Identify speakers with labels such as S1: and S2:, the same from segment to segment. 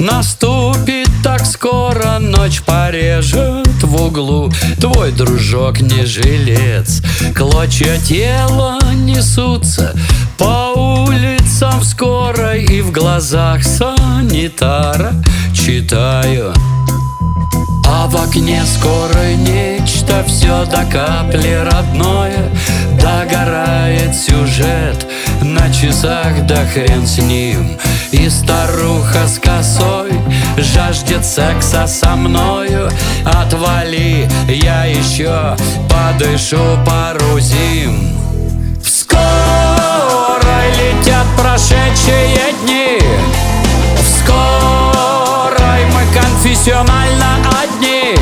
S1: Наступит так скоро, ночь порежет в углу. Твой дружок не жилец, клочья тела несутся по улицам скоро, и в глазах санитара читаю: а в окне скоро нечто, все до капли родное. Догорает сюжет на часах, да хрен с ним. И старуха с косой жаждет секса со мною. Отвали, я еще подышу пару зим. Вскоре летят прошедшие дни, вскоре мы конфессионально одни.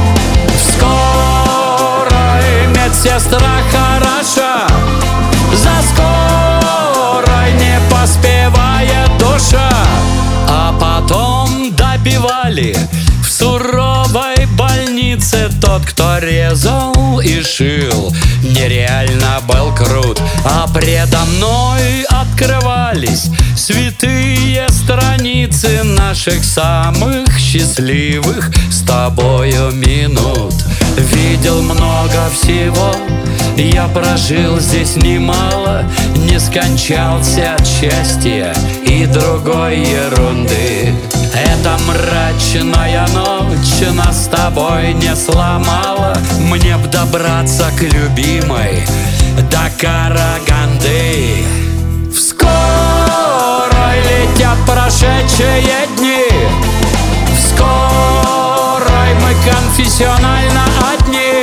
S1: Вскоре медсестра хороша, за скорой не поспевает душа. А потом добивали в суровой больнице. Тот, кто резал и шил, нереально был крут. А предо мной открывались святые страницы наших самых счастливых с тобою минут. Видел много всего, я прожил здесь немало, не скончался от счастья и другой ерунды. Эта мрачная ночь нас с тобой не сломала. Мне б добраться к любимой до Караганды. Вскоре летят прошедшие дни, вскоре мы конфессионально одни.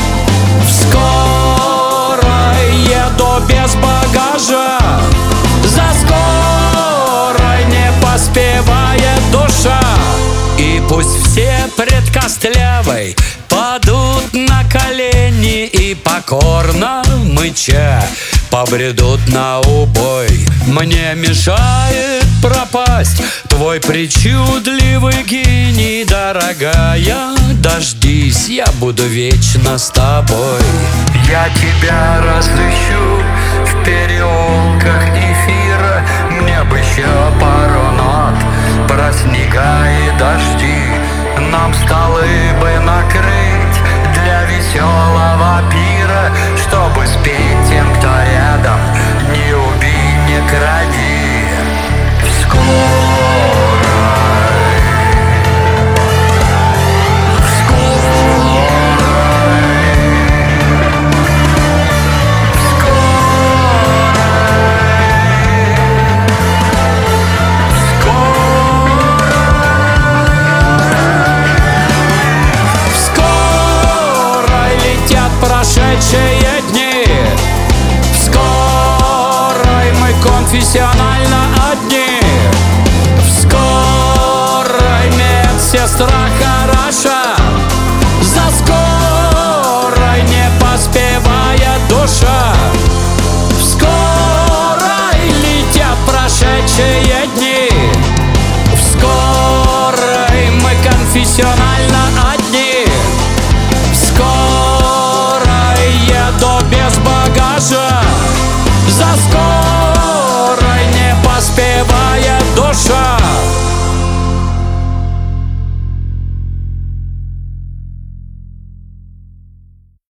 S1: Вскоре еду без багажа, за скорой не поспевает душа. И пусть все пред костлявой падут на колени и покорно мыча побредут на убой. Мне мешает пропасть твой причудливый гений, дорогая, дождись, я буду вечно с тобой. Я тебя разыщу в переулках эфира, мне бы еще пару нот про снега и дождь.